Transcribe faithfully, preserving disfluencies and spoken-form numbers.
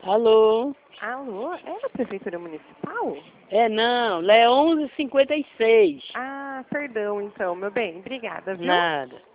Alô? Alô? É da Prefeitura Municipal? É não, lá é onze e cinquenta e seis. Ah, perdão então, meu bem. Obrigada, viu? Nada.